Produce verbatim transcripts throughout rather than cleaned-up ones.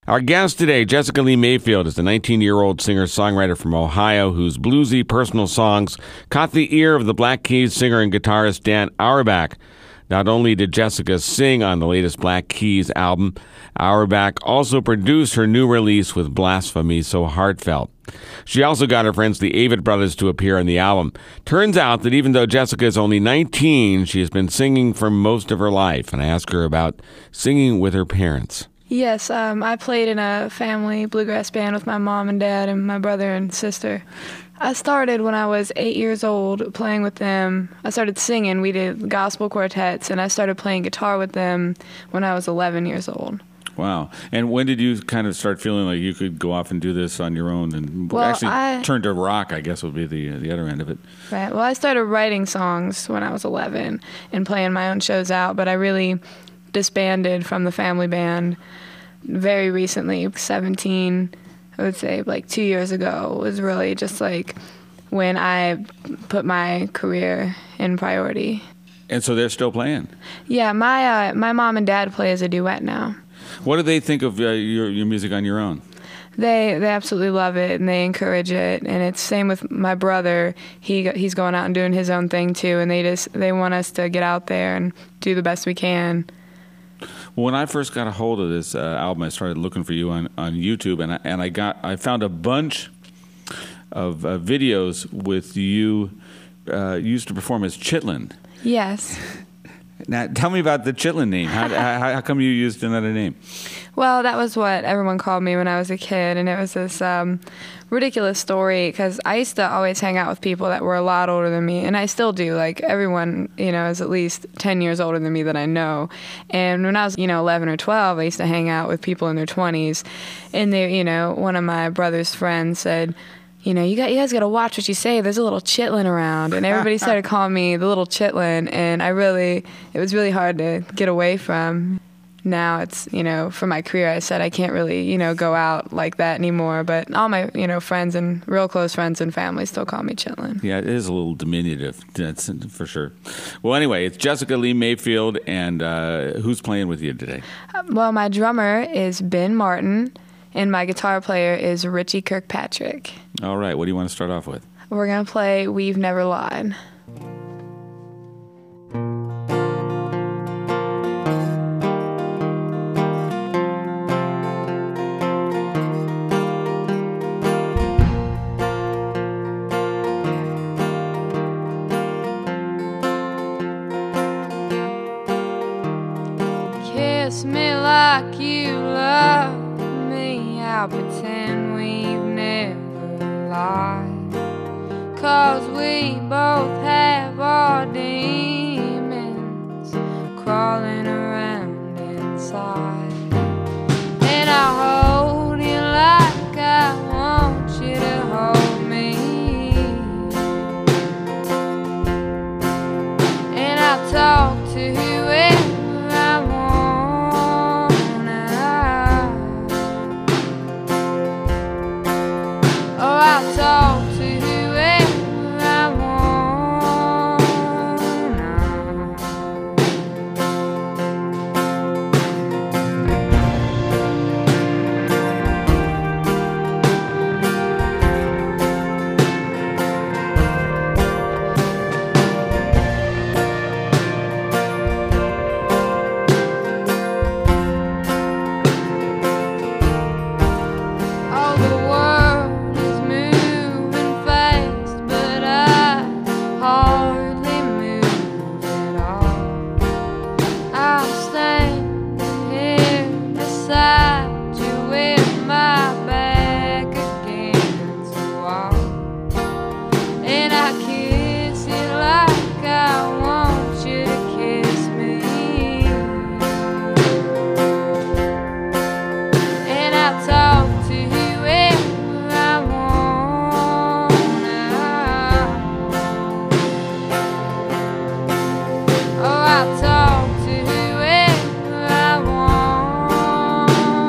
Our guest today, Jessica Lee Mayfield, is a nineteen-year-old singer-songwriter from Ohio whose bluesy personal songs caught the ear of the Black Keys singer and guitarist Dan Auerbach. Not only did Jessica sing on the latest Black Keys album, Auerbach also produced her new release with Blasphemy So Heartfelt. She also got her friends the Avett Brothers to appear on the album. Turns out that even though Jessica is only nineteen, she has been singing for most of her life, and I asked her about singing with her parents. Yes, um, I played in a family bluegrass band with my mom and dad and my brother and sister. I started when I was eight years old playing with them. I started singing. We did gospel quartets, and I started playing guitar with them when I was eleven years old. Wow. And when did you kind of start feeling like you could go off and do this on your own and well, actually I, turn to rock, I guess would be the the other end of it? Right. Well, I started writing songs when I was eleven and playing my own shows out, but I really disbanded from the family band very recently, seventeen, I would say like two years ago, was really just like when I put my career in priority. And so they're still playing? Yeah, my uh, my mom and dad play as a duet now. What do they think of uh, your your music on your own? They they absolutely love it, and they encourage it, and it's same with my brother. He he's going out and doing his own thing too, and they just they want us to get out there and do the best we can. Well, when I first got a hold of this uh, album, I started looking for you on, on YouTube, and I, and I got I found a bunch of uh, videos with you uh, used to perform as Chitlin. Yes. Now, tell me about the Chitlin name. How, how, how come you used another name? Well, that was what everyone called me when I was a kid, and it was this um, ridiculous story because I used to always hang out with people that were a lot older than me, and I still do. Like, everyone, you know, is at least ten years older than me that I know. And when I was, you know, eleven or twelve, I used to hang out with people in their twenties, and they, you know, one of my brother's friends said, you know, you got you guys got to watch what you say. There's a little chitlin around, and everybody started calling me the little chitlin, and I really, it was really hard to get away from. Now it's, you know, for my career, I said I can't really, you know, go out like that anymore. But all my, you know, friends and real close friends and family still call me Chitlin. Yeah, it is a little diminutive, that's for sure. Well, anyway, it's Jessica Lee Mayfield, and uh, who's playing with you today? Well, my drummer is Ben Martin, and my guitar player is Richie Kirkpatrick. All right, what do you want to start off with? We're going to play We've Never Lied. Kiss me like you love me, I'll pretend we've never lied, 'cause we both have our demons crawling around inside. And I'll hold you like I want you to hold me, and I'll talk to whoever I wanna. Oh, I'll talk to whoever I wanna. Oh, the world is moving fast, but I hardly move at all. I'm standing here beside you with my back against the wall, and I kiss you like I want you to kiss me, and I talk to whoever I wanna. Oh, I talk to whoever I wanna.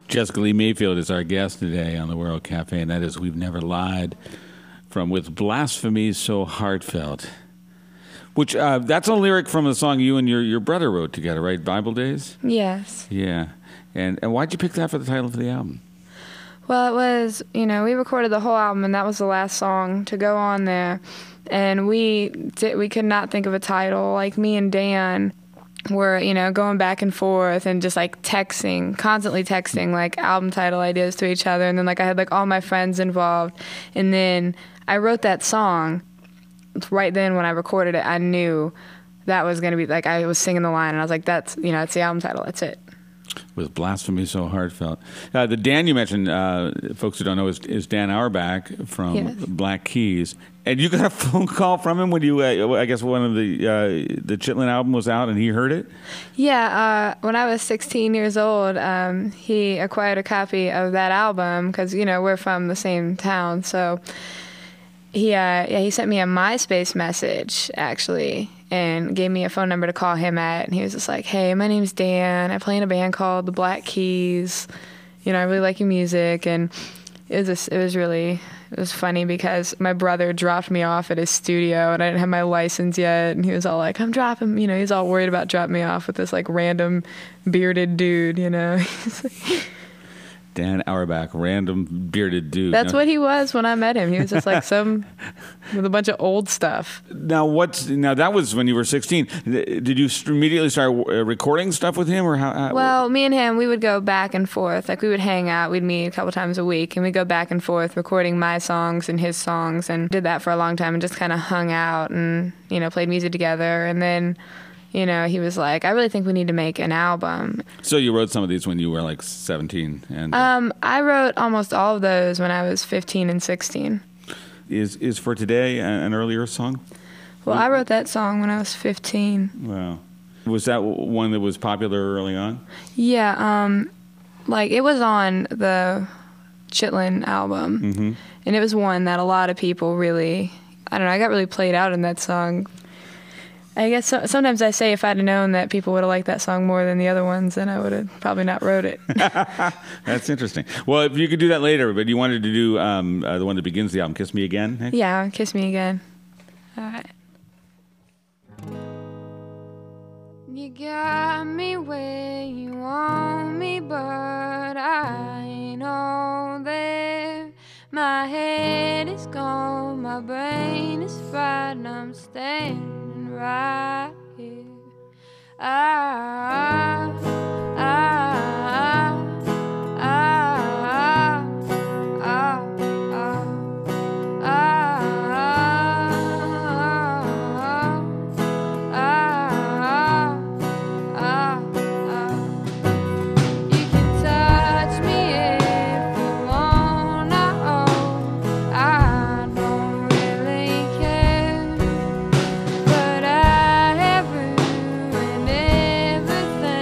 Jessica Lee Mayfield is our guest today on the World Cafe, and that is We've Never Lied from With Blasphemy So Heartfelt. Which, uh, that's a lyric from a song you and your, your brother wrote together, right? Bible Days? Yes. Yeah. And, and why'd you pick that for the title of the album? Well, it was, you know, we recorded the whole album, and that was the last song to go on there. And we did, we could not think of a title. Like, me and Dan were, you know, going back and forth and just, like, texting, constantly texting, like, album title ideas to each other. And then, like, I had, like, all my friends involved. And then I wrote that song. Right then when I recorded it, I knew that was going to be, like, I was singing the line, and I was like, that's, you know, it's the album title. That's it. With Blasphemy So Heartfelt. Uh, the Dan you mentioned, uh, folks who don't know, is, is Dan Auerbach from Yes. Black Keys. And you got a phone call from him when you, uh, I guess one of the, uh, the Chitlin album was out and he heard it? Yeah, uh, when I was sixteen years old, um, he acquired a copy of that album because, you know, we're from the same town. So he, uh, yeah, he sent me a MySpace message, actually, and gave me a phone number to call him at. And he was just like, hey, my name's Dan. I play in a band called the Black Keys. You know, I really like your music. And it was just, it was really, it was funny because my brother dropped me off at his studio and I didn't have my license yet. And he was all like, I'm dropping, you know, he's all worried about dropping me off with this like random bearded dude, you know. Dan Auerbach, random bearded dude. That's now, what he was when I met him. He was just like some, with a bunch of old stuff. Now, what's now? That was when you were sixteen. Did you st- immediately start uh, recording stuff with him, or how? how Well, me and him, we would go back and forth. Like, we would hang out. We'd meet a couple times a week, and we'd go back and forth recording my songs and his songs, and did that for a long time, and just kind of hung out and, you know, played music together. And then, you know, he was like, I really think we need to make an album. So you wrote some of these when you were like seventeen, and uh, Um, I wrote almost all of those when I was fifteen and sixteen. is is For Today an earlier song? Well, I wrote that song when I was fifteen. Wow. Was that one that was popular early on? Yeah, um, like, it was on the Chitlin album, Mm-hmm. and it was one that a lot of people really, I don't know, I got really played out in that song. I guess so, sometimes I say if I'd have known that people would have liked that song more than the other ones, then I would have probably not wrote it. That's interesting. Well, if you could do that later, but you wanted to do um, uh, the one that begins the album, Kiss Me Again? Hey? Yeah, Kiss Me Again. All right. You got me where you want me, but I ain't all there. My head is gone, my brain is fried, and I'm standing right here. I, I, I, I, I, but I have ruined everything.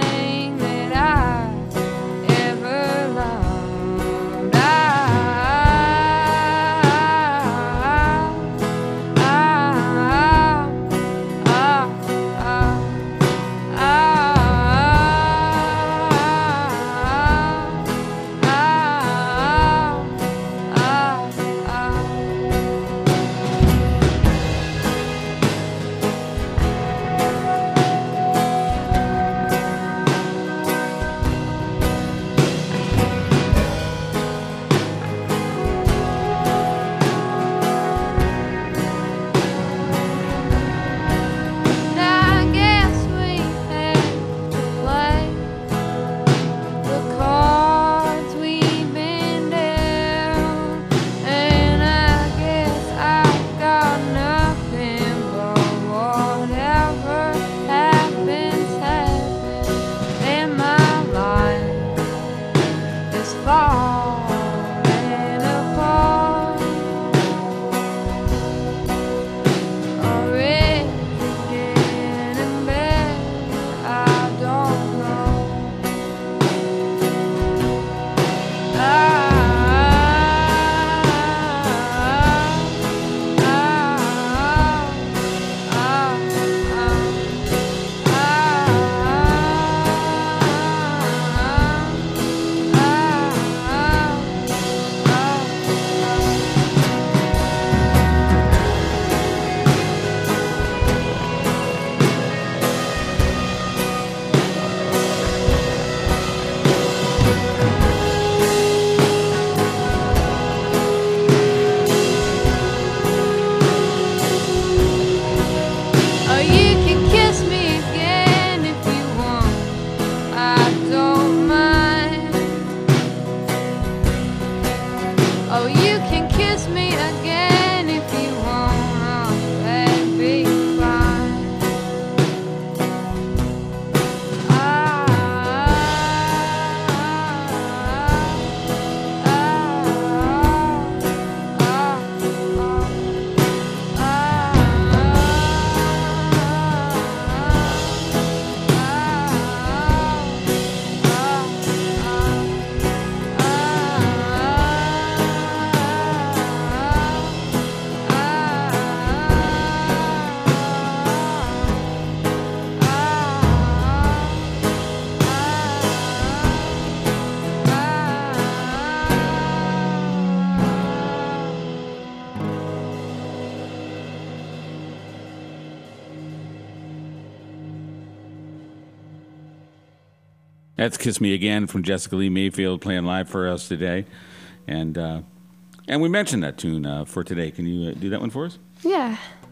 That's Kiss Me Again from Jessica Lee Mayfield playing live for us today. And uh, and we mentioned that tune uh, for today. Can you uh, do that one for us? Yeah.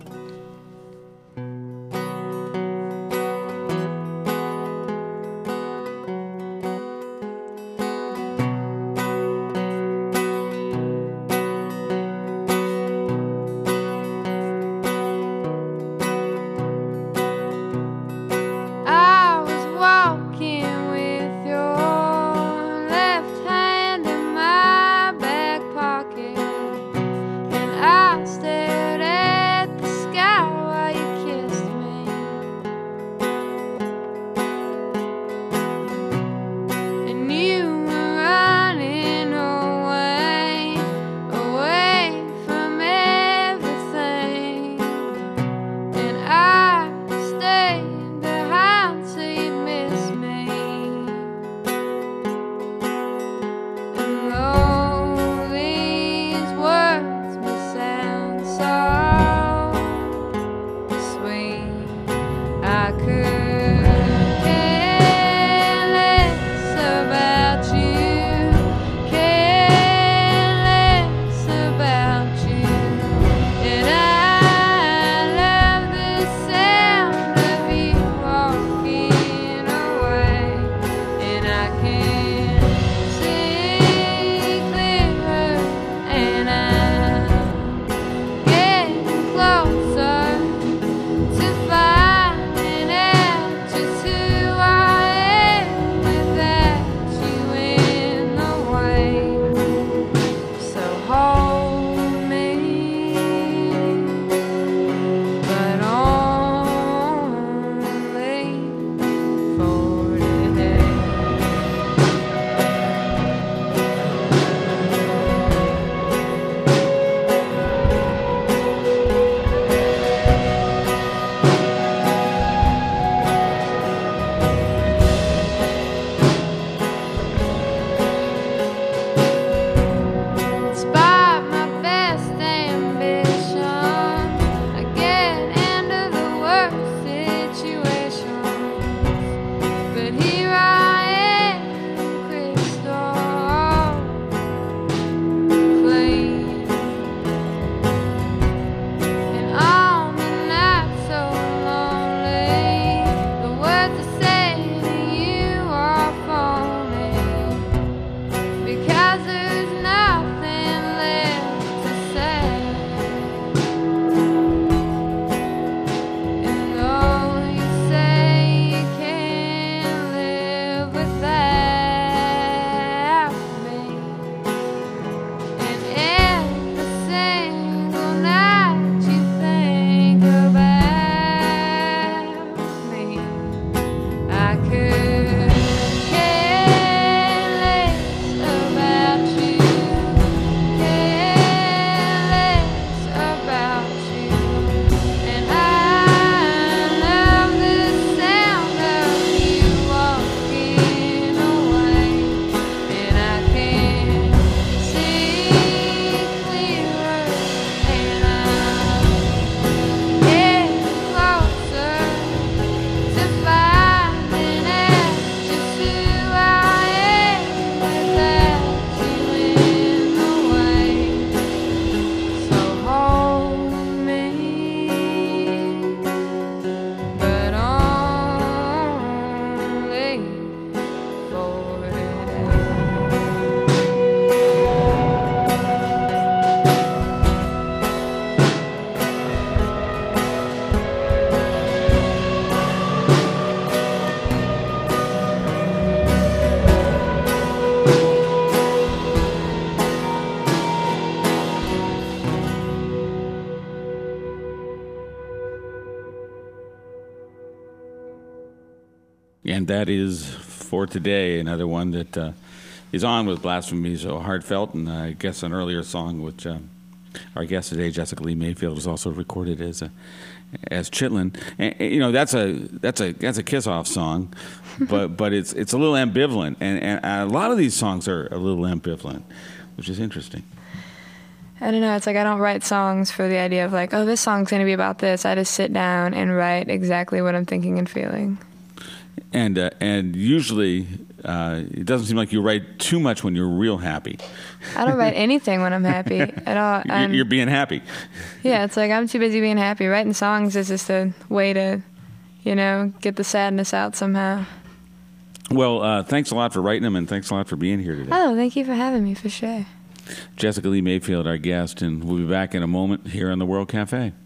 And that is for today, another one that uh, is on with Blasphemy So Heartfelt, and uh, I guess an earlier song which uh, our guest today, Jessica Lee Mayfield, was also recorded as a, as Chitlin. And, and, you know, that's a that's a that's a kiss-off song, but but it's it's a little ambivalent, and, and a lot of these songs are a little ambivalent, which is interesting. I don't know. It's like I don't write songs for the idea of like, oh, this song's going to be about this. I just sit down and write exactly what I'm thinking and feeling. And uh, and usually, uh, it doesn't seem like you write too much when you're real happy. I don't write anything when I'm happy at all. You're, you're being happy. Yeah, it's like I'm too busy being happy. Writing songs is just a way to, you know, get the sadness out somehow. Well, uh, thanks a lot for writing them, and thanks a lot for being here today. Oh, thank you for having me, for sure. Jessica Lee Mayfield, our guest, and we'll be back in a moment here on the World Cafe.